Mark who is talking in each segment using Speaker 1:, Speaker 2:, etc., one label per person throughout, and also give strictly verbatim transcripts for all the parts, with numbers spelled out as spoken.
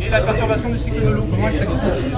Speaker 1: Et la perturbation du cycle de l'eau, comment elle s'explique?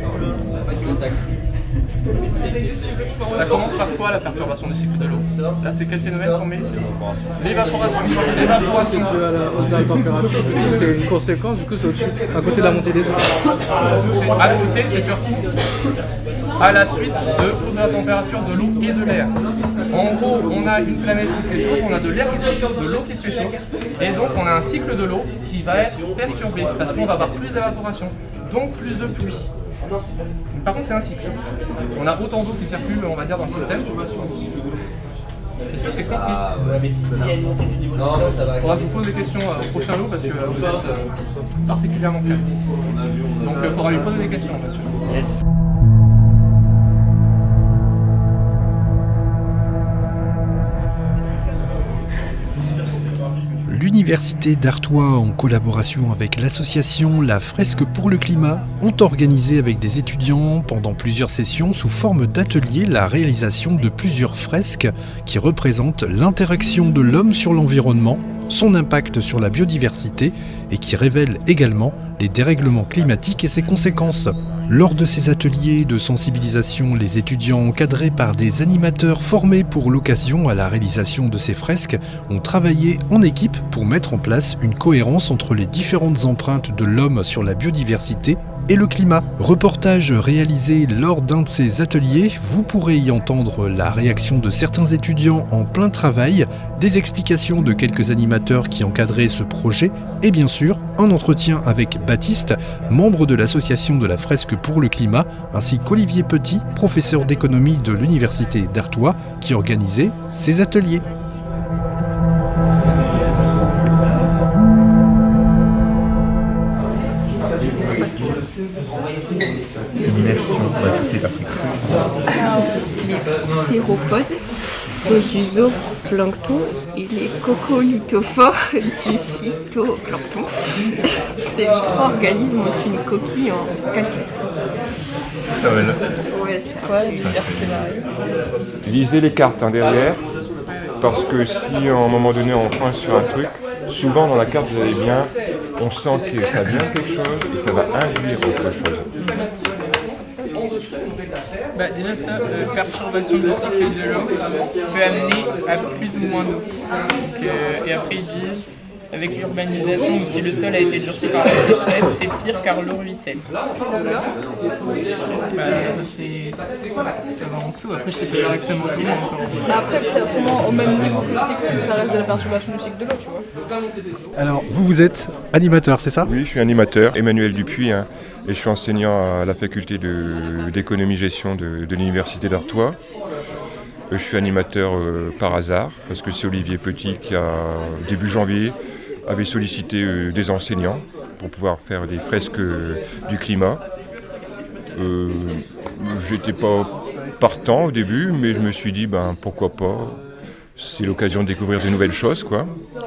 Speaker 1: Ça commence par quoi la perturbation du cycle de l'eau? Là, c'est quel phénomène qu'on met ici? L'évaporation. L'évaporation.
Speaker 2: C'est dû à la hausse de la température. C'est une conséquence, du coup, c'est au-dessus, à côté de la montée des eaux.
Speaker 1: À côté, c'est surtout à la suite de hausse de la température de l'eau et de l'air. En gros, on a une planète qui se réchauffe, on a de l'air qui se réchauffe, de l'eau qui se réchauffe, et donc on a un cycle de l'eau qui va être perturbé parce qu'on va avoir plus d'évaporation, donc plus de pluie. Par contre, c'est un cycle. On a autant d'eau qui circule, on va dire, dans le système. Est-ce que c'est compris? Ah ouais, mais si il y a une montée du niveau de l'eau, ça va. On va vous poser des questions euh, au prochain lot parce que euh, vous êtes euh, particulièrement calme. Donc il euh, faudra lui poser des questions, monsieur. Yes.
Speaker 3: L'Université d'Artois, en collaboration avec l'association La Fresque pour le Climat, ont organisé avec des étudiants pendant plusieurs sessions sous forme d'ateliers la réalisation de plusieurs fresques qui représentent l'interaction de l'homme sur l'environnement, son impact sur la biodiversité et qui révèlent également les dérèglements climatiques et ses conséquences. Lors de ces ateliers de sensibilisation, les étudiants encadrés par des animateurs formés pour l'occasion à la réalisation de ces fresques ont travaillé en équipe pour mettre en place une cohérence entre les différentes empreintes de l'homme sur la biodiversité et le climat. Reportage réalisé lors d'un de ces ateliers, vous pourrez y entendre la réaction de certains étudiants en plein travail, des explications de quelques animateurs qui encadraient ce projet et bien sûr un entretien avec Baptiste, membre de l'association de la Fresque pour le Climat, ainsi qu'Olivier Petit, professeur d'économie de l'Université d'Artois, qui organisait ces ateliers.
Speaker 4: C'est une immersion, ouais, ça c'est l'Afrique.
Speaker 5: Les théropodes, de du zooplancton et les coccolithophores du phytoplancton. Ces micro-organismes ont une coquille en calcaire.
Speaker 4: Ça va là.
Speaker 5: Ouais, c'est quoi l'université là?
Speaker 6: Lisez les cartes hein, derrière, parce que si à un moment donné on coince sur un truc, souvent dans la carte vous allez bien, on sent que ça vient quelque chose et ça va induire autre chose.
Speaker 7: Bah déjà ça, euh, perturbation de cycle de l'eau peut amener à plus ou moins d'eau. Donc, euh, et après ils disent, avec l'urbanisation ou si le sol a été durci par la sécheresse, c'est pire car l'eau ruisselle. Bah, c'est, ça va en dessous, après je sais pas exactement comment encore.
Speaker 8: Après, c'est sûrement au même niveau que le cycle, ça reste de la perturbation du cycle de l'eau, tu vois.
Speaker 3: Alors, vous, vous êtes animateur, c'est ça?
Speaker 6: Oui, je suis animateur, Emmanuel Dupuis, hein, et je suis enseignant à la faculté de, d'économie-gestion de, de l'Université d'Artois. Je suis animateur euh, par hasard, parce que c'est Olivier Petit qui, a, début janvier, avait sollicité euh, des enseignants pour pouvoir faire des fresques euh, du climat. Euh, j'étais pas partant au début, mais je me suis dit, ben, pourquoi pas, c'est l'occasion de découvrir de nouvelles choses, quoi.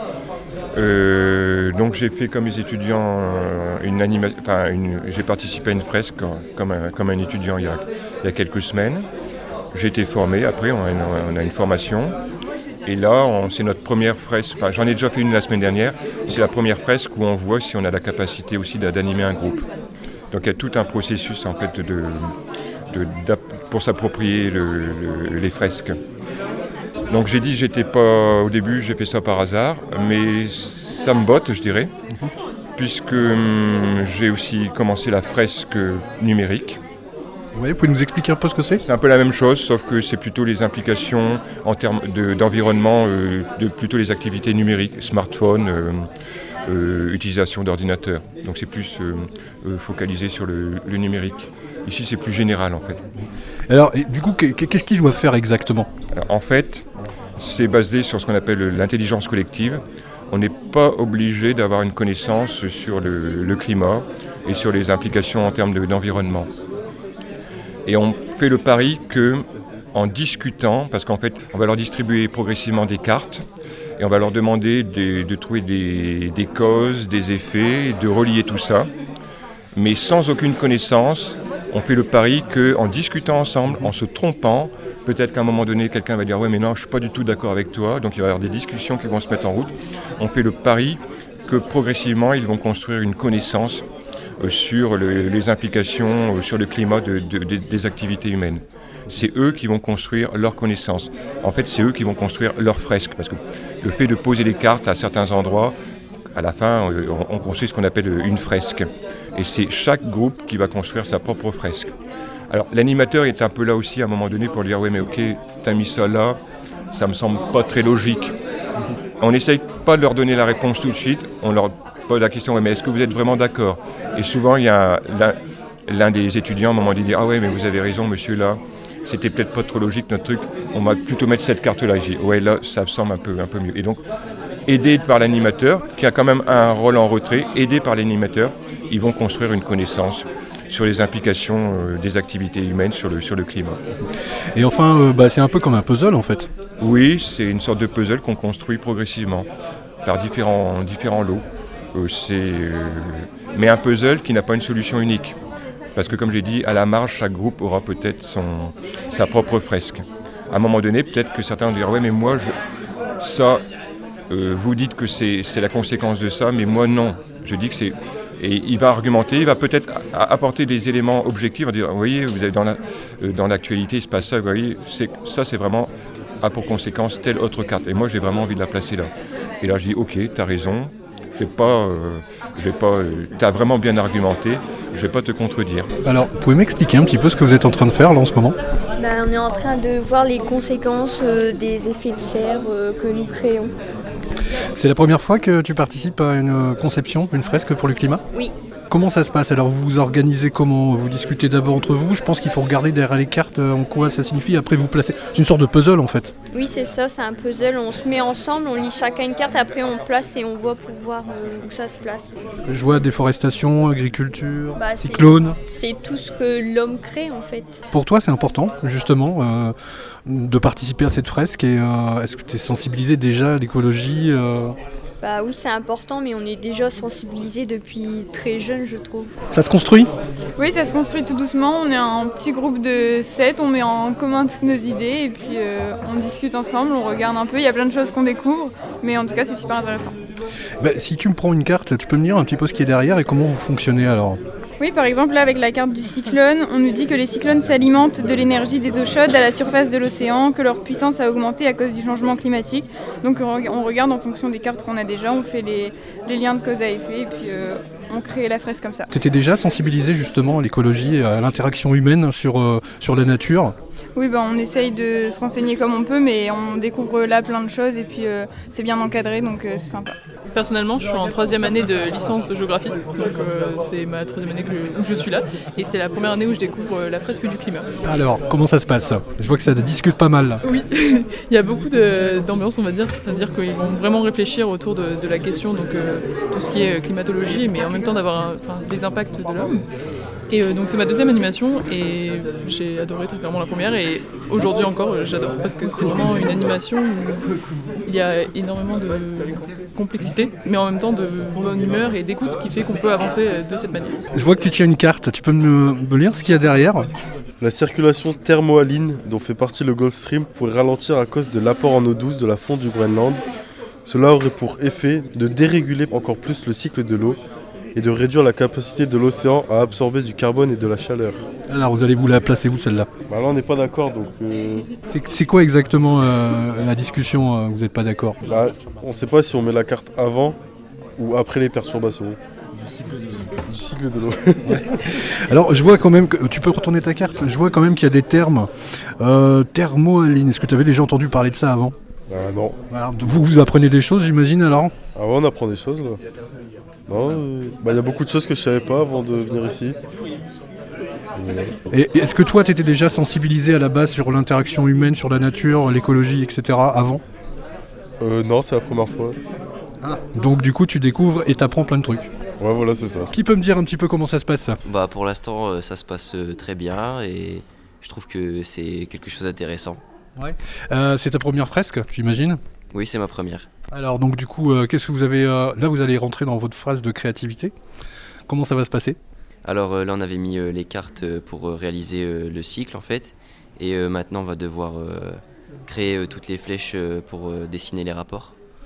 Speaker 6: Euh, donc j'ai fait comme les étudiants, euh, une anima- enfin, une, j'ai participé à une fresque comme un, comme un étudiant il y, a, il y a quelques semaines. J'ai été formé, après on a une, on a une formation. Et là, on, c'est notre première fresque, enfin, j'en ai déjà fait une la semaine dernière, c'est la première fresque où on voit si on a la capacité aussi d'animer un groupe. Donc il y a tout un processus en fait, de, de, de, pour s'approprier le, le, les fresques. Donc j'ai dit, j'étais pas au début, j'ai fait ça par hasard, mais ça me botte, je dirais, puisque hum, j'ai aussi commencé la fresque numérique.
Speaker 3: Oui, vous pouvez nous expliquer un peu ce que c'est?
Speaker 6: C'est un peu la même chose, sauf que c'est plutôt les implications en termes de, d'environnement, euh, de plutôt les activités numériques, smartphone, euh, euh, utilisation d'ordinateur. Donc c'est plus euh, euh, focalisé sur le, le numérique. Ici, c'est plus général en fait.
Speaker 3: Alors, et du coup, qu'est-ce qu'ils doivent faire exactement?
Speaker 6: Alors, en fait, c'est basé sur ce qu'on appelle l'intelligence collective. On n'est pas obligé d'avoir une connaissance sur le, le climat et sur les implications en termes de, d'environnement. Et on fait le pari qu'en discutant, parce qu'en fait, on va leur distribuer progressivement des cartes et on va leur demander de, de trouver des, des causes, des effets, de relier tout ça. Mais sans aucune connaissance, on fait le pari qu'en discutant ensemble, en se trompant, peut-être qu'à un moment donné, quelqu'un va dire « ouais, mais non, je ne suis pas du tout d'accord avec toi », donc il va y avoir des discussions qui vont se mettre en route. On fait le pari que progressivement, ils vont construire une connaissance euh, sur le, les implications euh, sur le climat de, de, de, des activités humaines. C'est eux qui vont construire leurs connaissances. En fait, c'est eux qui vont construire leurs fresques. Parce que le fait de poser des cartes à certains endroits, à la fin, on construit ce qu'on appelle une fresque. Et c'est chaque groupe qui va construire sa propre fresque. Alors, l'animateur est un peu là aussi à un moment donné pour dire « Ouais, mais ok, t'as mis ça là, ça me semble pas très logique. » On n'essaye pas de leur donner la réponse tout de suite. On leur pose la question « Ouais, mais est-ce que vous êtes vraiment d'accord ?» Et souvent, il y a l'un, l'un des étudiants à un moment donné dit « Ah ouais, mais vous avez raison, monsieur, là. C'était peut-être pas trop logique notre truc. On va plutôt mettre cette carte-là. » Je dis « Ouais, là, ça me semble un peu, un peu mieux. » Et donc, aidé par l'animateur, qui a quand même un rôle en retrait, aidé par l'animateur, ils vont construire une connaissance sur les implications euh, des activités humaines sur le, sur le climat.
Speaker 3: Et enfin, euh, bah, c'est un peu comme un puzzle en fait.
Speaker 6: Oui, c'est une sorte de puzzle qu'on construit progressivement par différents, différents lots. Euh, c'est, euh, mais un puzzle qui n'a pas une solution unique. Parce que comme j'ai dit, à la marge, chaque groupe aura peut-être son, sa propre fresque. À un moment donné, peut-être que certains vont dire « Ouais, mais moi, je, ça, euh, vous dites que c'est, c'est la conséquence de ça, mais moi, non. » Je dis que c'est... Et il va argumenter, il va peut-être apporter des éléments objectifs, dire, vous voyez, vous avez dans, la, dans l'actualité, il se passe ça, vous voyez, c'est, ça c'est vraiment, a pour conséquence telle autre carte. Et moi j'ai vraiment envie de la placer là. Et là je dis, ok, t'as raison, je vais pas, euh, je vais pas, euh, t'as vraiment bien argumenté, je vais pas te contredire.
Speaker 3: Alors, vous pouvez m'expliquer un petit peu ce que vous êtes en train de faire là en ce moment ?
Speaker 9: Ben, on est en train de voir les conséquences euh, des effets de serre euh, que nous créons.
Speaker 3: C'est la première fois que tu participes à une conception, une fresque pour le climat ?
Speaker 9: Oui.
Speaker 3: Comment ça se passe ? Alors vous vous organisez comment ? Vous discutez d'abord entre vous ? Je pense qu'il faut regarder derrière les cartes en quoi ça signifie, après vous placez. C'est une sorte de puzzle en fait.
Speaker 9: Oui, c'est ça, c'est un puzzle. On se met ensemble, on lit chacun une carte, après on place et on voit pour voir où ça se place.
Speaker 3: Je vois déforestation, agriculture,
Speaker 9: bah,
Speaker 3: cyclone.
Speaker 9: C'est, c'est tout ce que l'homme crée en fait.
Speaker 3: Pour toi c'est important justement euh, de participer à cette fresque et euh, est-ce que tu es sensibilisé déjà à l'écologie euh...
Speaker 9: Bah oui, c'est important, mais on est déjà sensibilisé depuis très jeune, je trouve.
Speaker 3: Ça se construit ?
Speaker 8: Oui, ça se construit tout doucement. On est un petit groupe de sept, on met en commun toutes nos idées et puis euh, on discute ensemble, on regarde un peu. Il y a plein de choses qu'on découvre, mais en tout cas, c'est super intéressant.
Speaker 3: Bah, si tu me prends une carte, tu peux me dire un petit peu ce qui est derrière et comment vous fonctionnez alors ?
Speaker 8: Oui, par exemple, là, avec la carte du cyclone, on nous dit que les cyclones s'alimentent de l'énergie des eaux chaudes à la surface de l'océan, que leur puissance a augmenté à cause du changement climatique. Donc on regarde en fonction des cartes qu'on a déjà, on fait les, les liens de cause à effet et puis euh, on crée la fresque comme ça.
Speaker 3: Tu étais déjà sensibilisé justement à l'écologie et à l'interaction humaine sur, euh, sur la nature ?
Speaker 8: Oui, bah, on essaye de se renseigner comme on peut, mais on découvre là plein de choses et puis euh, c'est bien encadré, donc euh, c'est sympa.
Speaker 10: Personnellement, je suis en troisième année de licence de géographie, donc euh, c'est ma troisième année que je, où je suis là, et c'est la première année où je découvre euh, la fresque du climat.
Speaker 3: Alors, comment ça se passe ? Je vois que ça discute pas mal là.
Speaker 10: Oui, il y a beaucoup de, d'ambiance, on va dire, c'est-à-dire qu'ils vont vraiment réfléchir autour de, de la question, donc euh, tout ce qui est climatologie, mais en même temps d'avoir un, enfin, des impacts de l'homme. Et euh, donc c'est ma deuxième animation et j'ai adoré très clairement la première et aujourd'hui encore euh, j'adore parce que c'est vraiment une animation où il y a énormément de complexité mais en même temps de bonne humeur et d'écoute qui fait qu'on peut avancer de cette manière.
Speaker 3: Je vois que tu tiens une carte, tu peux me, me lire ce qu'il y a derrière ?
Speaker 11: La circulation thermohaline dont fait partie le Gulf Stream pourrait ralentir à cause de l'apport en eau douce de la fonte du Groenland. Cela aurait pour effet de déréguler encore plus le cycle de l'eau et de réduire la capacité de l'océan à absorber du carbone et de la chaleur.
Speaker 3: Alors vous allez vous la placer où celle-là ?
Speaker 11: Bah là on n'est pas d'accord donc... Euh...
Speaker 3: C'est, c'est quoi exactement euh, la discussion euh, vous n'êtes pas d'accord ?
Speaker 11: Bah, on ne sait pas si on met la carte avant ou après les perturbations. Du cycle de l'eau. Du cycle de l'eau.
Speaker 3: Ouais. Alors je vois quand même que... Tu peux retourner ta carte ? Je vois quand même qu'il y a des termes. Euh, thermohaline, est-ce que tu avais déjà entendu parler de ça avant ?
Speaker 11: Ah non.
Speaker 3: Alors, vous, vous apprenez des choses j'imagine alors ?
Speaker 11: Ah ouais on apprend des choses là. Non, il euh, bah, y a beaucoup de choses que je savais pas avant de venir ici.
Speaker 3: Et est-ce que toi tu étais déjà sensibilisé à la base sur l'interaction humaine, sur la nature, l'écologie, et cetera avant ?
Speaker 11: euh, Non, c'est la première fois.
Speaker 3: Ah. Donc du coup tu découvres et t'apprends plein de trucs.
Speaker 11: Ouais voilà c'est ça.
Speaker 3: Qui peut me dire un petit peu comment ça se passe ça ?
Speaker 12: Bah pour l'instant euh, ça se passe euh, très bien et je trouve que c'est quelque chose d'intéressant.
Speaker 3: Ouais. Euh, c'est ta première fresque j'imagine ?
Speaker 12: Oui, c'est ma première.
Speaker 3: Alors donc du coup, euh, qu'est-ce que vous avez euh, là vous allez rentrer dans votre phase de créativité. Comment ça va se passer ?
Speaker 12: Alors euh, là on avait mis euh, les cartes pour euh, réaliser euh, le cycle en fait. Et euh, maintenant on va devoir euh, créer euh, toutes les flèches euh, pour euh, dessiner les rapports.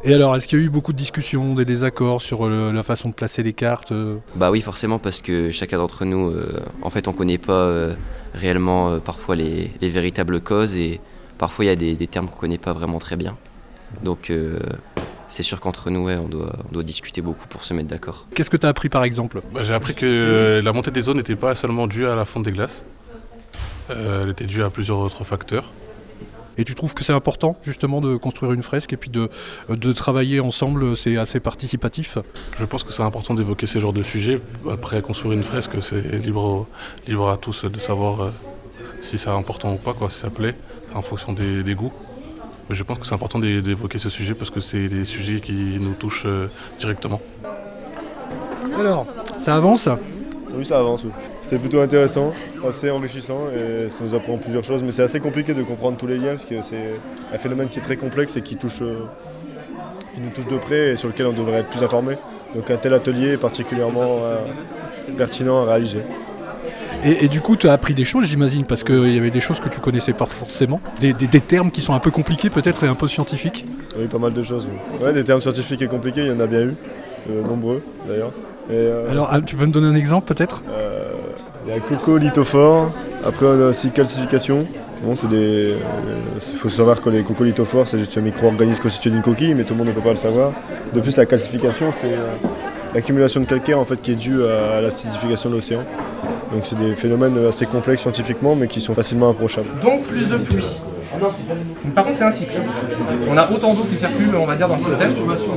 Speaker 3: Et alors, est-ce qu'il y a eu beaucoup de discussions, des désaccords sur le, la façon de placer les cartes euh
Speaker 12: Bah oui, forcément, parce que chacun d'entre nous, euh, en fait, on ne connaît pas euh, réellement euh, parfois les, les véritables causes et parfois il y a des, des termes qu'on ne connaît pas vraiment très bien. Donc euh, c'est sûr qu'entre nous, ouais, on, doit, on doit discuter beaucoup pour se mettre d'accord.
Speaker 3: Qu'est-ce que tu as appris par exemple ?
Speaker 13: Bah, j'ai appris que euh, la montée des eaux n'était pas seulement due à la fonte des glaces, euh, elle était due à plusieurs autres facteurs.
Speaker 3: Et tu trouves que c'est important justement de construire une fresque et puis de, de travailler ensemble, c'est assez participatif ?
Speaker 13: Je pense que c'est important d'évoquer ces genres de sujets. Après, construire une fresque, c'est libre, libre à tous de savoir euh, si c'est important ou pas, quoi, si ça plaît, c'est en fonction des, des goûts. Mais je pense que c'est important d'évoquer ce sujet parce que c'est des sujets qui nous touchent euh, directement.
Speaker 3: Alors, ça avance ?
Speaker 14: Oui, ça avance, oui. C'est plutôt intéressant, assez enrichissant et ça nous apprend plusieurs choses. Mais c'est assez compliqué de comprendre tous les liens parce que c'est un phénomène qui est très complexe et qui, touche, euh, qui nous touche de près et sur lequel on devrait être plus informé. Donc un tel atelier est particulièrement euh, pertinent à réaliser.
Speaker 3: Et, et du coup, tu as appris des choses, j'imagine, parce qu'il y avait des choses que tu connaissais pas forcément, des, des, des termes qui sont un peu compliqués peut-être et un peu scientifiques.
Speaker 14: Oui, pas mal de choses. Oui. Ouais, des termes scientifiques et compliqués, il y en a bien eu, euh, nombreux d'ailleurs. Et, euh,
Speaker 3: Alors, tu peux me donner un exemple peut-être ?
Speaker 14: euh, Il y a coccolithophore, après on a aussi calcification. Bon, c'est des. Il faut savoir que les coccolithophores, c'est juste un micro-organisme constitué d'une coquille, mais tout le monde ne peut pas le savoir. De plus, la calcification, c'est euh, l'accumulation de calcaire en fait, qui est due à, à l'acidification de l'océan. Donc c'est des phénomènes assez complexes scientifiquement, mais qui sont facilement approchables.
Speaker 1: Donc plus de pluie. Par contre, c'est un cycle. On a autant d'eau qui circule, on va dire, dans le système.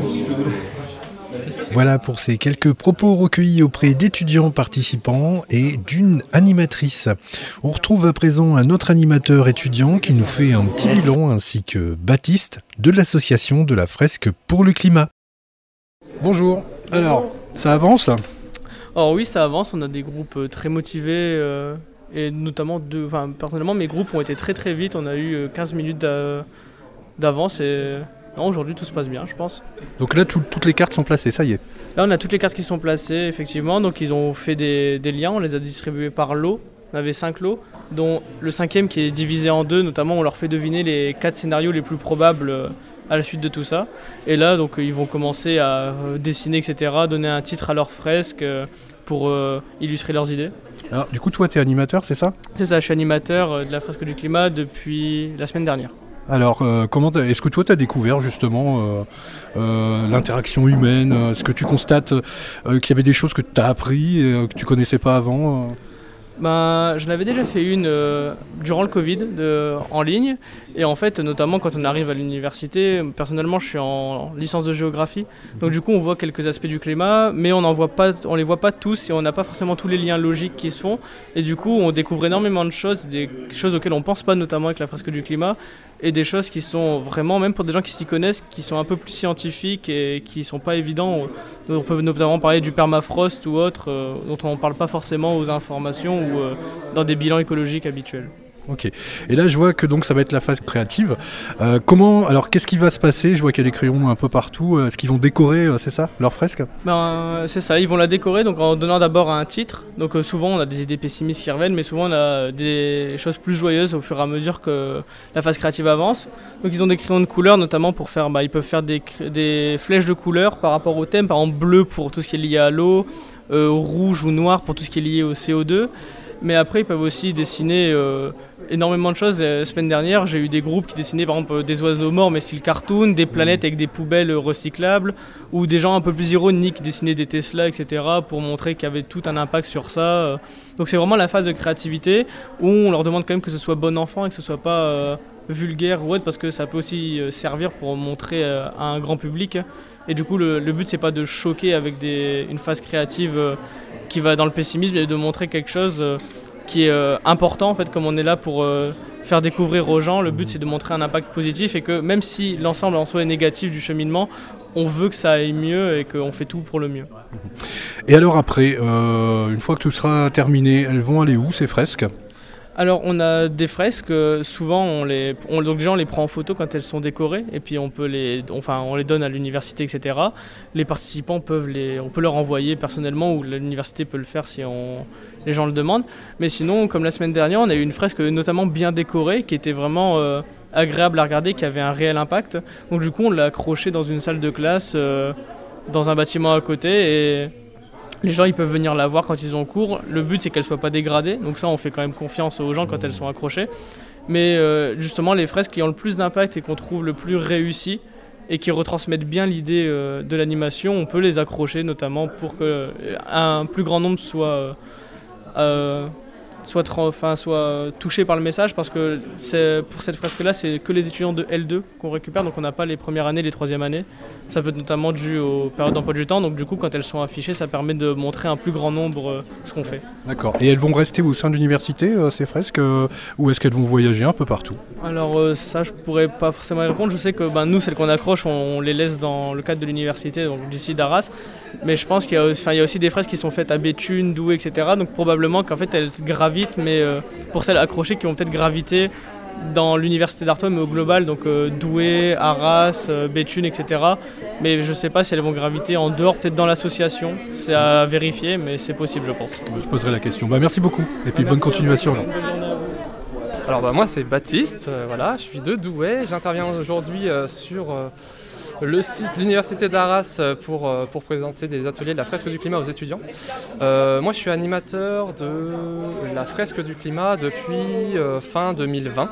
Speaker 3: Voilà pour ces quelques propos recueillis auprès d'étudiants participants et d'une animatrice. On retrouve à présent un autre animateur étudiant qui nous fait un petit bilan, ainsi que Baptiste de l'association de la fresque pour le climat. Bonjour, alors ça avance ?
Speaker 15: Alors oui, ça avance, on a des groupes très motivés euh, et notamment, deux, enfin, personnellement mes groupes ont été très très vite, on a eu quinze minutes d'avance et non, aujourd'hui tout se passe bien je pense.
Speaker 3: Donc là tout, toutes les cartes sont placées, ça y est.
Speaker 15: Là on a toutes les cartes qui sont placées effectivement, donc ils ont fait des, des liens, on les a distribués par lot, on avait cinq lots, dont le cinquième qui est divisé en deux, notamment on leur fait deviner les quatre scénarios les plus probables à la suite de tout ça. Et là, donc, ils vont commencer à dessiner, et cetera, donner un titre à leur fresque pour euh, illustrer leurs idées.
Speaker 3: Alors, du coup, toi, tu es animateur, c'est ça ?
Speaker 15: C'est ça, je suis animateur de la fresque du climat depuis la semaine dernière.
Speaker 3: Alors, euh, comment est-ce que toi, tu as découvert justement euh, euh, l'interaction humaine ? Est-ce que tu constates euh, qu'il y avait des choses que tu as appris et que tu connaissais pas avant ?
Speaker 15: Ben, je l'avais déjà fait une euh, durant le Covid de, en ligne et en fait notamment quand on arrive à l'université, personnellement je suis en licence de géographie, donc du coup on voit quelques aspects du climat mais on en voit pas, on les voit pas tous et on n'a pas forcément tous les liens logiques qui se font et du coup on découvre énormément de choses, des choses auxquelles on pense pas notamment avec la fresque du climat et des choses qui sont vraiment, même pour des gens qui s'y connaissent, qui sont un peu plus scientifiques et qui sont pas évidents. On peut notamment parler du permafrost ou autre, euh, dont on ne parle pas forcément aux informations ou euh, dans des bilans écologiques habituels.
Speaker 3: Ok. Et là, je vois que donc ça va être la phase créative. Euh, comment, alors, qu'est-ce qui va se passer ? Je vois qu'il y a des crayons un peu partout. Est-ce qu'ils vont décorer, c'est ça, leur fresque ?
Speaker 15: Ben, c'est ça. Ils vont la décorer, donc en donnant d'abord un titre. Donc euh, souvent, on a des idées pessimistes qui reviennent, mais souvent on a des choses plus joyeuses au fur et à mesure que la phase créative avance. Donc ils ont des crayons de couleur, notamment pour faire, bah, ils peuvent faire des, des flèches de couleur par rapport au thème, par exemple bleu pour tout ce qui est lié à l'eau, euh, rouge ou noir pour tout ce qui est lié au C O deux. Mais après, ils peuvent aussi dessiner euh, énormément de choses. La semaine dernière, j'ai eu des groupes qui dessinaient par exemple des oiseaux morts, mais style cartoon, des planètes avec des poubelles recyclables, ou des gens un peu plus ironiques qui dessinaient des Tesla, et cetera, pour montrer qu'il y avait tout un impact sur ça. Donc c'est vraiment la phase de créativité où on leur demande quand même que ce soit bon enfant et que ce soit pas euh, vulgaire ou autre, parce que ça peut aussi euh, servir pour montrer euh, à un grand public. Et du coup, le, le but, c'est pas de choquer avec des, une phase créative euh, qui va dans le pessimisme, mais de montrer quelque chose euh, qui est euh, important, en fait, comme on est là pour euh, faire découvrir aux gens. Le but, c'est de montrer un impact positif et que même si l'ensemble en soi est négatif du cheminement, on veut que ça aille mieux et qu'on fait tout pour le mieux.
Speaker 3: Et alors après, euh, une fois que tout sera terminé, elles vont aller où, ces fresques ?
Speaker 15: Alors on a des fresques, souvent on les, on, donc déjà on les prend en photo quand elles sont décorées et puis on peut les, enfin on les donne à l'université, et cetera. Les participants peuvent les, on peut leur envoyer personnellement ou l'université peut le faire si on, les gens le demandent. Mais sinon, comme la semaine dernière, on a eu une fresque notamment bien décorée qui était vraiment euh, agréable à regarder, qui avait un réel impact. Donc du coup, on l'a accroché dans une salle de classe, euh, dans un bâtiment à côté, et les gens ils peuvent venir la voir quand ils ont cours. Le but c'est qu'elle soit pas dégradée, donc ça on fait quand même confiance aux gens quand elles sont accrochées. Mais euh, justement les fresques qui ont le plus d'impact et qu'on trouve le plus réussi et qui retransmettent bien l'idée euh, de l'animation, on peut les accrocher notamment pour qu'un plus grand nombre soit, euh, euh, soit, tra- enfin, soit touché par le message, parce que c'est, pour cette fresque-là, c'est que les étudiants de L deux qu'on récupère, donc on n'a pas les premières années, les troisième années. Ça peut être notamment dû aux périodes d'emploi du temps, donc du coup quand elles sont affichées, ça permet de montrer un plus grand nombre euh, ce qu'on fait.
Speaker 3: D'accord. Et elles vont rester au sein de l'université, euh, ces fresques, euh, ou est-ce qu'elles vont voyager un peu partout?
Speaker 15: Alors euh, ça, je pourrais pas forcément y répondre. Je sais que ben, nous, celles qu'on accroche, on, on les laisse dans le cadre de l'université, donc d'ici d'Arras. Mais je pense qu'il y a, enfin, il y a aussi des fresques qui sont faites à Béthune, Douai, et cetera. Donc probablement qu'en fait elles gravitent, mais euh, pour celles accrochées qui vont peut-être graviter dans l'université d'Artois, mais au global, donc euh, Douai, Arras, euh, Béthune, et cetera. Mais je ne sais pas si elles vont graviter en dehors, peut-être dans l'association. C'est à vérifier, mais c'est possible, je pense.
Speaker 3: Je poserai la question. Bah, merci beaucoup. Et puis
Speaker 15: Merci
Speaker 3: bonne continuation.
Speaker 15: à vous.
Speaker 3: Alors.
Speaker 15: Bonne journée à vous.
Speaker 1: Alors bah, moi c'est Baptiste, euh, voilà, je suis de Douai, j'interviens aujourd'hui euh, sur euh, le site l'université d'Arras euh, pour, euh, pour présenter des ateliers de la fresque du climat aux étudiants. Euh, moi je suis animateur de la fresque du climat depuis euh, fin deux mille vingt.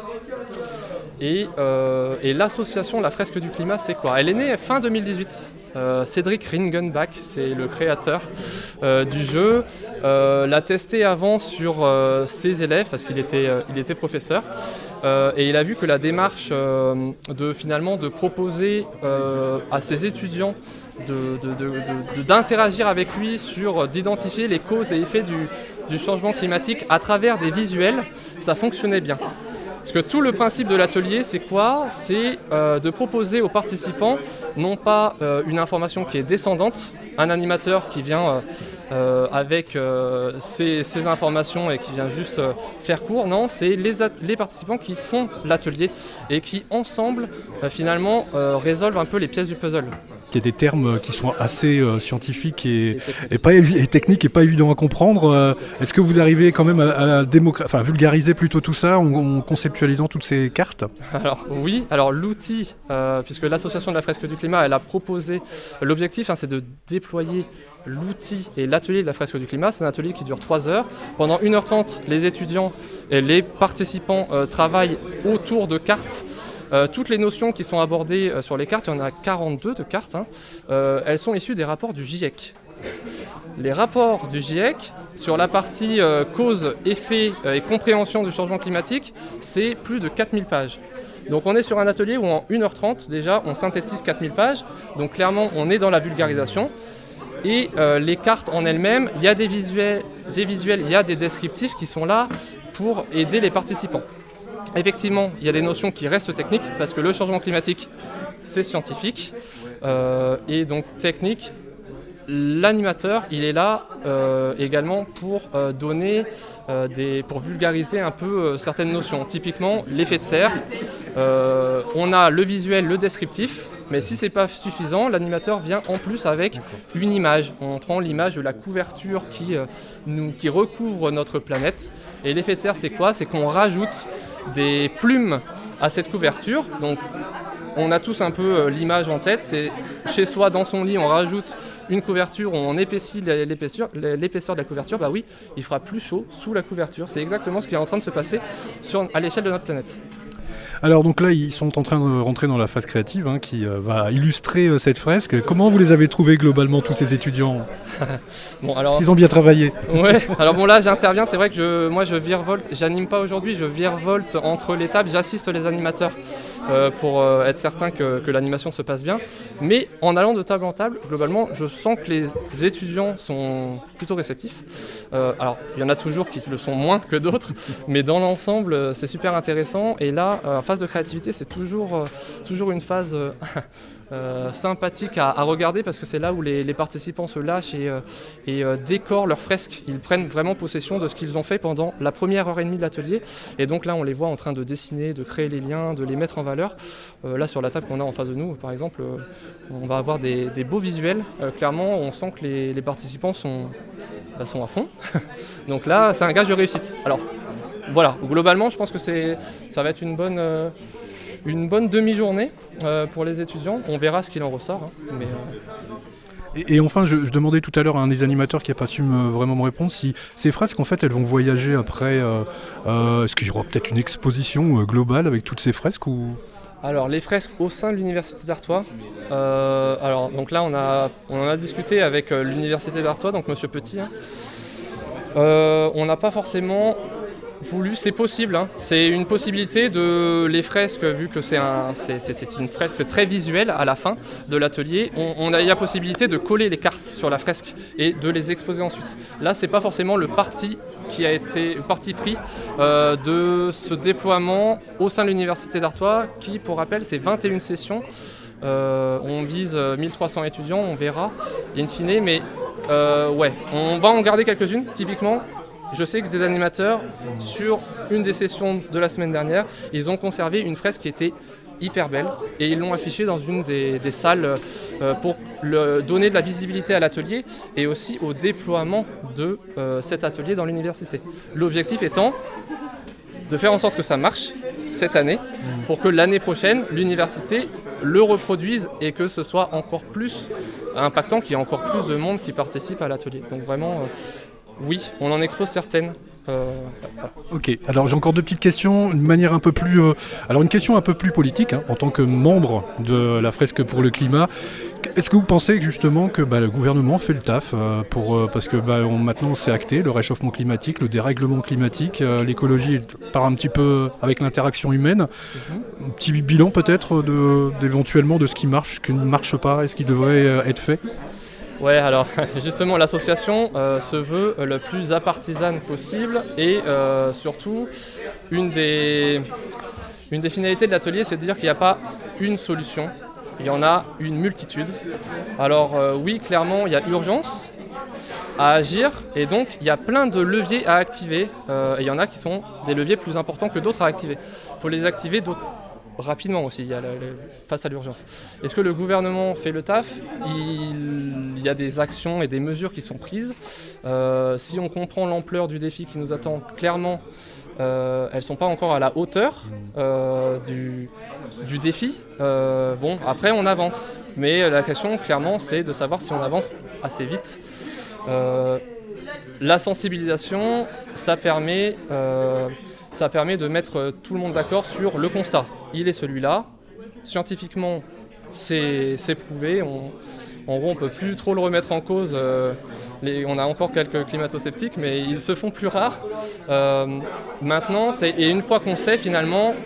Speaker 1: Et, euh, et l'association La Fresque du Climat, c'est quoi? Elle est née fin deux mille dix-huit. Euh, Cédric Ringenbach, c'est le créateur euh, du jeu, euh, l'a testé avant sur euh, ses élèves parce qu'il était, euh, il était professeur euh, et il a vu que la démarche euh, de finalement de proposer euh, à ses étudiants de, de, de, de, de, d'interagir avec lui sur d'identifier les causes et effets du, du changement climatique à travers des visuels, ça fonctionnait bien. Parce que tout le principe de l'atelier, c'est quoi? C'est euh, de proposer aux participants non pas euh, une information qui est descendante, un animateur qui vient euh, euh, avec euh, ces, ces informations et qui vient juste euh, faire cours. Non, c'est les, at- les participants qui font l'atelier et qui ensemble euh, finalement euh, résolvent un peu les pièces du puzzle.
Speaker 3: Il y a des termes qui sont assez euh, scientifiques et, et, pas évi- et techniques et pas évidents à comprendre. Euh, est-ce que vous arrivez quand même à, à démocra- enfin, vulgariser plutôt tout ça en, en conceptualisant toutes ces cartes?
Speaker 1: Alors oui, alors l'outil, euh, puisque l'association de la fresque du climat, elle a proposé, l'objectif hein, c'est de déployer l'outil et l'atelier de la fresque du climat. C'est un atelier qui dure trois heures. Pendant une heure trente, les étudiants et les participants euh, travaillent autour de cartes. Euh, toutes les notions qui sont abordées euh, sur les cartes, il y en a quarante-deux de cartes, hein, euh, elles sont issues des rapports du GIEC. Les rapports du GIEC, sur la partie euh, cause, effet euh, et compréhension du changement climatique, c'est plus de quatre mille pages. Donc on est sur un atelier où en une heure trente, déjà, on synthétise quatre mille pages. Donc clairement, on est dans la vulgarisation. Et euh, les cartes en elles-mêmes, il y a des visuels, des visuels, il y a des descriptifs qui sont là pour aider les participants. Effectivement, il y a des notions qui restent techniques parce que le changement climatique, c'est scientifique euh, et donc technique. L'animateur, il est là euh, également pour euh, donner, euh, des, pour vulgariser un peu euh, certaines notions. Typiquement, l'effet de serre. Euh, on a le visuel, le descriptif, mais si c'est pas suffisant, l'animateur vient en plus avec une image. On prend l'image de la couverture qui, euh, nous, qui recouvre notre planète. Et l'effet de serre, c'est quoi? C'est qu'on rajoute des plumes à cette couverture. Donc, on a tous un peu euh, l'image en tête. C'est chez soi, dans son lit, on rajoute une couverture où on épaissit l'épaisseur, l'épaisseur de la couverture. Bah oui, il fera plus chaud sous la couverture. C'est exactement ce qui est en train de se passer sur, à l'échelle de notre planète.
Speaker 3: Alors donc là, ils sont en train de rentrer dans la phase créative hein, qui euh, va illustrer euh, cette fresque. Comment vous les avez trouvés globalement, tous ces étudiants?
Speaker 1: Bon, alors,
Speaker 3: ils ont bien travaillé.
Speaker 1: Ouais, alors bon là j'interviens, c'est vrai que je, moi je virevolte, j'anime pas aujourd'hui, je virevolte entre les tables, j'assiste les animateurs euh, pour euh, être certain que, que l'animation se passe bien. Mais en allant de table en table, globalement, je sens que les étudiants sont plutôt réceptifs. Euh, alors il y en a toujours qui le sont moins que d'autres, mais dans l'ensemble c'est super intéressant. Et là, euh, phase de créativité, c'est toujours, euh, toujours une phase euh, euh, sympathique à, à regarder parce que c'est là où les, les participants se lâchent et, euh, et euh, décorent leurs fresques. Ils prennent vraiment possession de ce qu'ils ont fait pendant la première heure et demie de l'atelier. Et donc là, on les voit en train de dessiner, de créer les liens, de les mettre en valeur. Euh, là, sur la table qu'on a en face de nous, par exemple, euh, on va avoir des, des beaux visuels. Euh, clairement, on sent que les, les participants sont, bah, sont à fond. Donc là, c'est un gage de réussite. Alors, voilà, globalement, je pense que c'est, ça va être une bonne, euh, une bonne demi-journée euh, pour les étudiants. On verra ce qu'il en ressort. Hein, mais, euh...
Speaker 3: et, et enfin, je, je demandais tout à l'heure à un des animateurs qui n'a pas su me, vraiment me répondre si ces fresques, en fait, elles vont voyager après. Euh, euh, est-ce qu'il y aura peut-être une exposition euh, globale avec toutes ces fresques ou...
Speaker 1: Alors, les fresques au sein de l'Université d'Artois. Euh, alors, donc là, on, a, on en a discuté avec euh, l'Université d'Artois, donc Monsieur Petit. Hein. Euh, on n'a pas forcément voulu, c'est possible, hein. C'est une possibilité de les fresques, vu que c'est, un, c'est, c'est, c'est une fresque c'est très visuelle à la fin de l'atelier, on, on a eu la possibilité de coller les cartes sur la fresque et de les exposer ensuite. Là, c'est pas forcément le parti qui a été parti pris euh, de ce déploiement au sein de l'Université d'Artois, qui, pour rappel, c'est vingt et une sessions. Euh, on vise mille trois cents étudiants, on verra in fine, mais euh, ouais, on va en garder quelques-unes, typiquement. Je sais que des animateurs, sur une des sessions de la semaine dernière, ils ont conservé une fresque qui était hyper belle et ils l'ont affichée dans une des, des salles euh, pour le, donner de la visibilité à l'atelier et aussi au déploiement de euh, cet atelier dans l'université. L'objectif étant de faire en sorte que ça marche cette année pour que l'année prochaine, l'université le reproduise et que ce soit encore plus impactant, qu'il y ait encore plus de monde qui participe à l'atelier. Donc vraiment... Euh, Oui, on en expose certaines. Euh, voilà.
Speaker 3: Ok, alors j'ai encore deux petites questions, une manière un peu plus, euh, alors une question un peu plus politique, hein, en tant que membre de la fresque pour le climat. Est-ce que vous pensez justement que bah, le gouvernement fait le taf euh, pour, euh, parce que bah, on, maintenant c'est acté, le réchauffement climatique, le dérèglement climatique, euh, l'écologie part un petit peu avec l'interaction humaine. Mm-hmm. Un petit bilan peut-être de, d'éventuellement de ce qui marche, ce qui ne marche pas et ce qui devrait euh, être fait.
Speaker 1: Ouais, alors justement l'association euh, se veut le plus apartisane possible et euh, surtout une des, une des finalités de l'atelier, c'est de dire qu'il n'y a pas une solution, il y en a une multitude. Alors euh, oui, clairement il y a urgence à agir et donc il y a plein de leviers à activer euh, et il y en a qui sont des leviers plus importants que d'autres à activer. Il faut les activer d'autres rapidement aussi, il y a le, le, face à l'urgence. Est-ce que le gouvernement fait le taf ? il, il y a des actions et des mesures qui sont prises. Euh, si on comprend l'ampleur du défi qui nous attend, clairement, euh, elles ne sont pas encore à la hauteur euh, du, du défi. Euh, bon, après, on avance. Mais la question, clairement, c'est de savoir si on avance assez vite. Euh, la sensibilisation, ça permet... Euh, Ça permet de mettre tout le monde d'accord sur le constat. Il est celui-là. Scientifiquement, c'est, c'est prouvé. On, en gros, on ne peut plus trop le remettre en cause. Euh, les, on a encore quelques climato-sceptiques, mais ils se font plus rares. Euh, maintenant, c'est, et une fois qu'on sait, finalement,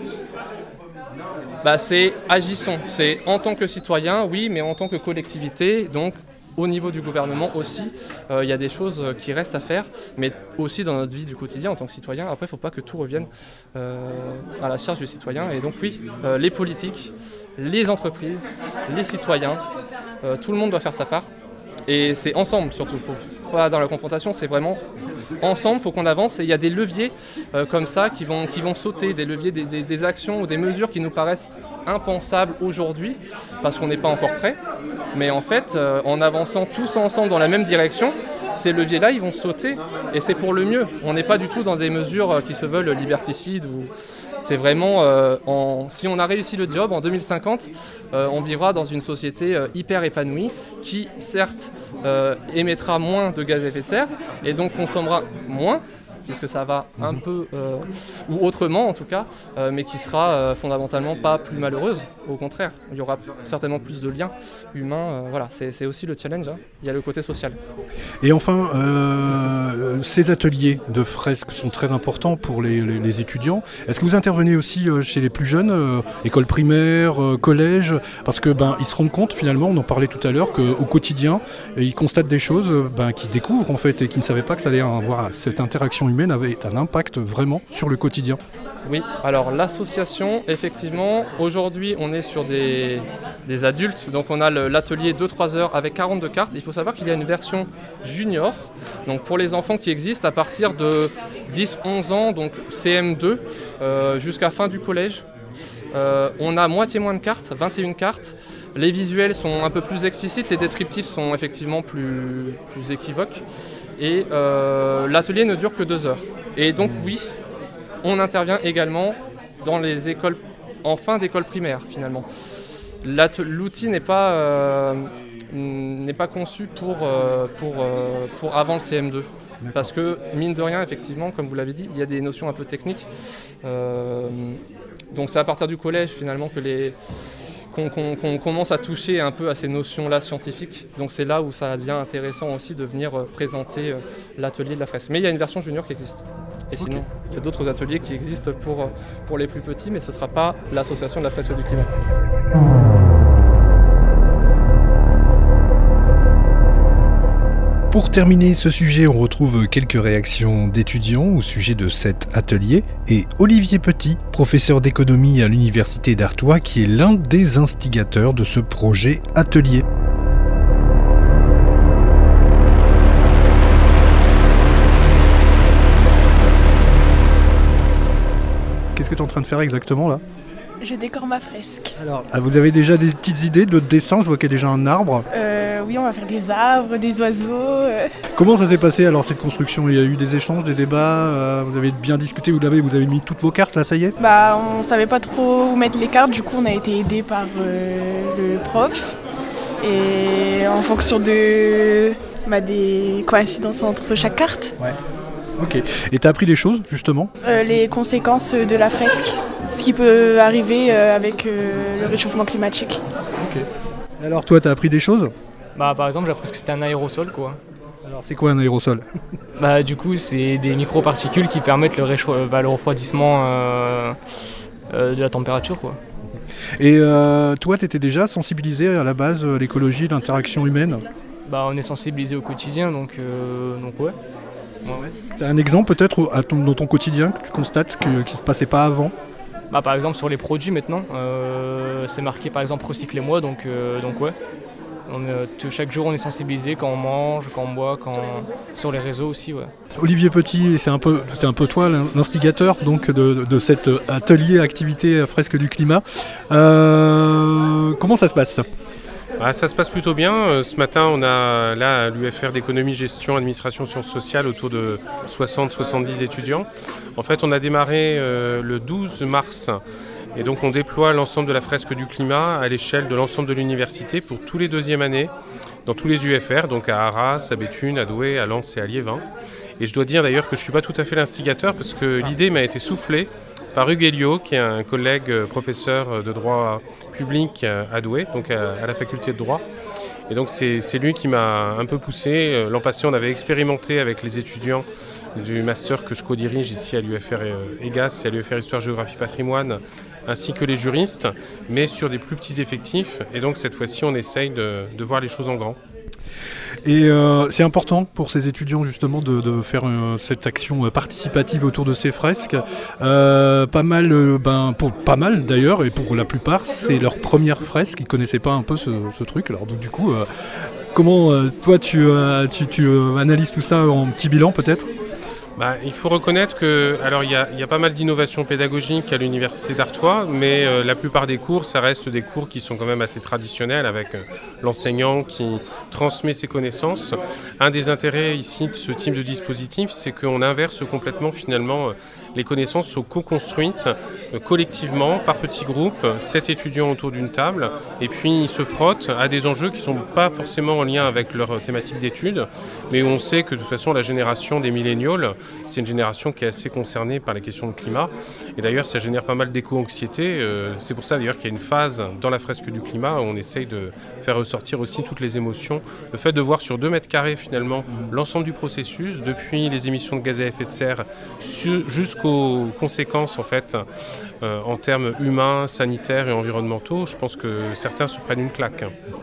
Speaker 1: bah, c'est agissons. C'est en tant que citoyen, oui, mais en tant que collectivité. Donc, au niveau du gouvernement aussi, il euh, y a des choses qui restent à faire, mais aussi dans notre vie du quotidien en tant que citoyen. Après, il ne faut pas que tout revienne euh, à la charge du citoyen. Et donc oui, euh, les politiques, les entreprises, les citoyens, euh, tout le monde doit faire sa part. Et c'est ensemble surtout, faut pas dans la confrontation, c'est vraiment ensemble, il faut qu'on avance. Et il y a des leviers euh, comme ça qui vont, qui vont sauter, des leviers, des, des, des actions ou des mesures qui nous paraissent impensables aujourd'hui parce qu'on n'est pas encore prêt. Mais en fait, euh, en avançant tous ensemble dans la même direction, ces leviers-là, ils vont sauter et c'est pour le mieux. On n'est pas du tout dans des mesures qui se veulent liberticides. Ou... C'est vraiment, euh, en... si on a réussi le job, en deux mille cinquante, euh, on vivra dans une société euh, hyper épanouie qui, certes, euh, émettra moins de gaz à effet de serre et donc consommera moins, puisque ça va un peu, euh, ou autrement en tout cas, euh, mais qui sera euh, fondamentalement pas plus malheureuse, au contraire. Il y aura certainement plus de liens humains, euh, voilà, c'est, c'est aussi le challenge, hein. Il y a le côté social.
Speaker 3: Et enfin, euh, ces ateliers de fresques sont très importants pour les, les, les étudiants. Est-ce que vous intervenez aussi euh, chez les plus jeunes, euh, école primaire, euh, collège, parce que ben, ils se rendent compte finalement, on en parlait tout à l'heure, qu'au quotidien, ils constatent des choses euh, ben, qu'ils découvrent en fait et qu'ils ne savaient pas que ça allait avoir cette interaction humaine avait un impact vraiment sur le quotidien.
Speaker 1: Oui, alors l'association, effectivement, aujourd'hui on est sur des, des adultes, donc on a le, l'atelier deux trois heures avec quarante-deux cartes. Il faut savoir qu'il y a une version junior, donc pour les enfants qui existent à partir de dix onze ans, donc C M deux, euh, jusqu'à fin du collège. Euh, on a moitié moins de cartes, vingt et une cartes. Les visuels sont un peu plus explicites, les descriptifs sont effectivement plus, plus équivoques. Et euh, l'atelier ne dure que deux heures. Et donc oui, on intervient également dans les écoles en fin d'école primaire finalement. L'outil n'est pas, euh, n'est pas conçu pour, euh, pour, euh, pour avant le C M deux. D'accord. Parce que, mine de rien, effectivement, comme vous l'avez dit, il y a des notions un peu techniques. Euh, donc c'est à partir du collège finalement que les, qu'on, qu'on, qu'on commence à toucher un peu à ces notions-là scientifiques. Donc c'est là où ça devient intéressant aussi de venir présenter l'atelier de la fresque. Mais il y a une version junior qui existe. Et sinon, okay. Il y a d'autres ateliers qui existent pour, pour les plus petits, mais ce ne sera pas l'association de la fresque du climat.
Speaker 3: Pour terminer ce sujet, on retrouve quelques réactions d'étudiants au sujet de cet atelier et Olivier Petit, professeur d'économie à l'université d'Artois, qui est l'un des instigateurs de ce projet atelier. Qu'est-ce que tu es en train de faire exactement là ?
Speaker 16: Je décore ma fresque.
Speaker 3: Alors, vous avez déjà des petites idées de dessin ? Je vois qu'il y a déjà un arbre.
Speaker 16: Euh, oui, on va faire des arbres, des oiseaux. Euh.
Speaker 3: Comment ça s'est passé alors cette construction ? Il y a eu des échanges, des débats, euh, vous avez bien discuté, vous l'avez, vous avez mis toutes vos cartes là, ça y est ?
Speaker 16: Bah, on savait pas trop où mettre les cartes, du coup on a été aidé par euh, le prof. Et en fonction de bah, des coïncidences entre chaque carte.
Speaker 3: Ouais. Ok. Et t'as appris des choses justement ?
Speaker 16: euh, Les conséquences de la fresque. Ce qui peut arriver avec le réchauffement climatique.
Speaker 3: Ok. Alors toi, t'as appris des choses ?
Speaker 17: Bah par exemple, j'ai appris que c'était un aérosol quoi.
Speaker 3: Alors c'est quoi un aérosol ?
Speaker 17: Bah du coup, c'est des microparticules qui permettent le, réchaud- bah, le refroidissement euh, euh, de la température quoi.
Speaker 3: Et euh, toi, t'étais déjà sensibilisé à la base à l'écologie, l'interaction humaine ?
Speaker 17: Bah on est sensibilisé au quotidien donc euh, donc ouais. ouais.
Speaker 3: T'as un exemple peut-être à ton, dans ton quotidien que tu constates que, qui ne se passait pas avant ?
Speaker 17: Bah, par exemple sur les produits maintenant, euh, c'est marqué par exemple recyclez-moi, donc, euh, donc ouais. On, euh, t- chaque jour on est sensibilisé quand on mange, quand on boit, quand sur les réseaux, sur les réseaux aussi. Ouais.
Speaker 3: Olivier Petit, c'est un peu, c'est un peu toi l'instigateur donc, de, de cet atelier activité fresque du climat. Euh, comment ça se passe ?
Speaker 18: Ah, ça se passe plutôt bien. Ce matin, on a là à l'U F R d'économie, gestion, administration, sciences sociales autour de soixante à soixante-dix étudiants. En fait, on a démarré euh, le douze mars et donc on déploie l'ensemble de la fresque du climat à l'échelle de l'ensemble de l'université pour tous les deuxièmes années dans tous les U F R, donc à Arras, à Béthune, à Douai, à Lens et à Liévin. Et je dois dire d'ailleurs que je ne suis pas tout à fait l'instigateur parce que l'idée m'a été soufflée par Hugues Elliot, qui est un collègue professeur de droit public à Douai, donc à, à la faculté de droit. Et donc c'est, c'est lui qui m'a un peu poussé. L'an passé, on avait expérimenté avec les étudiants du master que je co-dirige ici à l'U F R E G A S et à l'U F R Histoire, Géographie, Patrimoine, ainsi que les juristes, mais sur des plus petits effectifs. Et donc cette fois-ci, on essaye de, de voir les choses en grand.
Speaker 3: Et euh, c'est important pour ces étudiants justement de, de faire euh, cette action euh, participative autour de ces fresques. Euh, pas mal, euh, ben, pour pas mal d'ailleurs, et pour la plupart, c'est leur première fresque. Ils connaissaient pas un peu ce, ce truc. Alors donc du coup, euh, comment euh, toi tu, euh, tu, tu euh, analyses tout ça en petit bilan peut-être ?
Speaker 18: Bah, il faut reconnaître que, alors il y a, y a pas mal d'innovations pédagogiques à l'université d'Artois, mais euh, la plupart des cours, ça reste des cours qui sont quand même assez traditionnels avec euh, l'enseignant qui transmet ses connaissances. Un des intérêts ici de ce type de dispositif, c'est qu'on inverse complètement finalement euh, les connaissances sont co-construites euh, collectivement par petits groupes, sept étudiants autour d'une table, et puis ils se frottent à des enjeux qui ne sont pas forcément en lien avec leur thématique d'études, mais où on sait que de toute façon la génération des millénials, c'est une génération qui est assez concernée par les questions de climat. Et d'ailleurs, ça génère pas mal d'éco-anxiété. Euh, c'est pour ça d'ailleurs qu'il y a une phase dans la fresque du climat où on essaye de faire ressortir aussi toutes les émotions. Le fait de voir sur deux mètres carrés finalement l'ensemble du processus, depuis les émissions de gaz à effet de serre jusqu'aux conséquences en fait euh, en termes humains, sanitaires et environnementaux, je pense que certains se prennent une claque.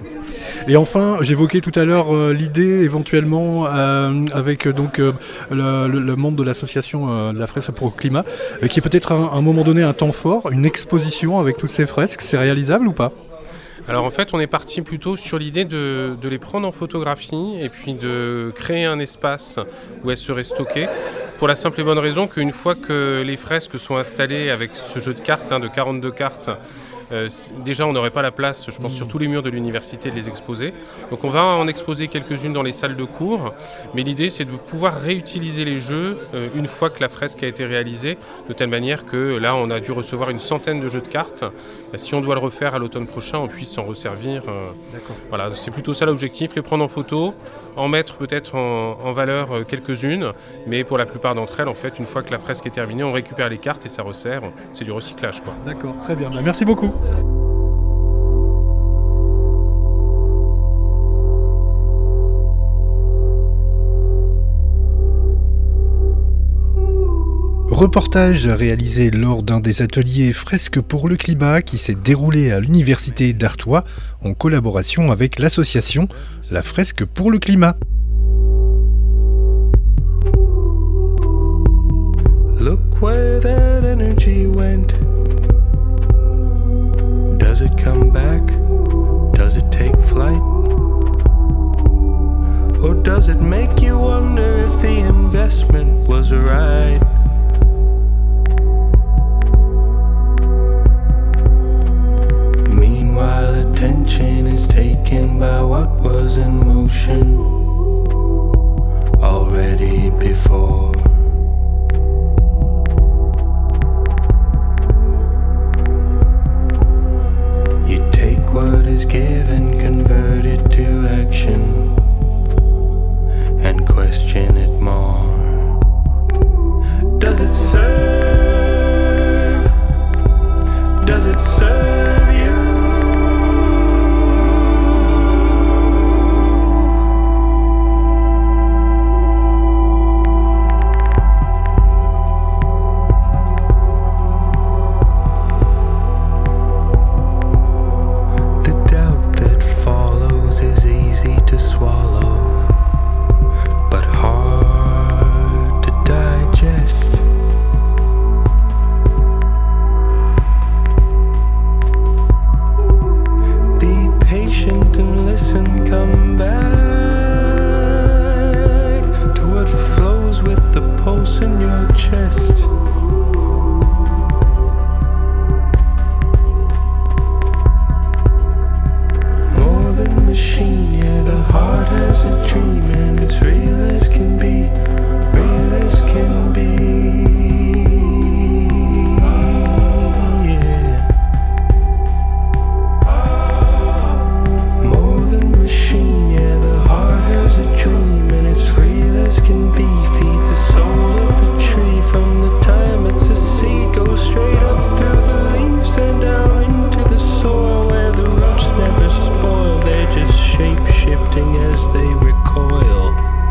Speaker 3: Et enfin, j'évoquais tout à l'heure euh, l'idée éventuellement euh, avec donc euh, le, le, le membre de l'association euh, de la fresque pour le climat, euh, qui est peut-être à un, à un moment donné un temps fort, une exposition avec toutes ces fresques. C'est réalisable ou pas ?
Speaker 18: Alors en fait, on est parti plutôt sur l'idée de, de les prendre en photographie et puis de créer un espace où elles seraient stockées, pour la simple et bonne raison qu'une fois que les fresques sont installées avec ce jeu de cartes, hein, de quarante-deux cartes, Euh, déjà, on n'aurait pas la place, je pense, sur tous les murs de l'université de les exposer. Donc on va en exposer quelques-unes dans les salles de cours, mais l'idée c'est de pouvoir réutiliser les jeux euh, une fois que la fresque a été réalisée, de telle manière que là on a dû recevoir une centaine de jeux de cartes. Bah, si on doit le refaire à l'automne prochain, on puisse s'en resservir. Euh, voilà, c'est plutôt ça l'objectif, les prendre en photo, en mettre peut-être en, en valeur euh, quelques-unes, mais pour la plupart d'entre elles, en fait, une fois que la fresque est terminée, on récupère les cartes et ça resserre. C'est du recyclage, quoi.
Speaker 19: D'accord, très bien. Bah, merci beaucoup.
Speaker 3: Reportage réalisé lors d'un des ateliers Fresques pour le climat qui s'est déroulé à l'université d'Artois en collaboration avec l'association La Fresque pour le climat.
Speaker 20: Look where that energy went. Does it come back? Does it take flight? Or does it make you wonder if the investment was right? Meanwhile, attention is taken by what was in motion already before. You take what is given, convert it to action, and question it more. Does it serve? Does it serve you? In your chest, more than machine, yeah, the heart has a dream, and it's real as can be, real as can be. Yeah, more than machine, yeah, the heart has a dream, and it's real as can be. Feeds the soul of the tree from the time it's a seed, goes straight up through the leaves and down into the soil where the roots never spoil. They're just shape-shifting as they recoil.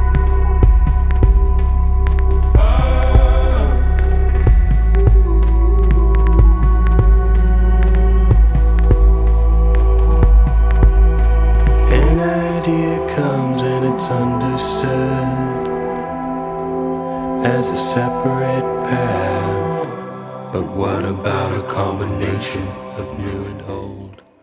Speaker 20: An idea comes and it's understood as a separate path. But what about a combination of new and old?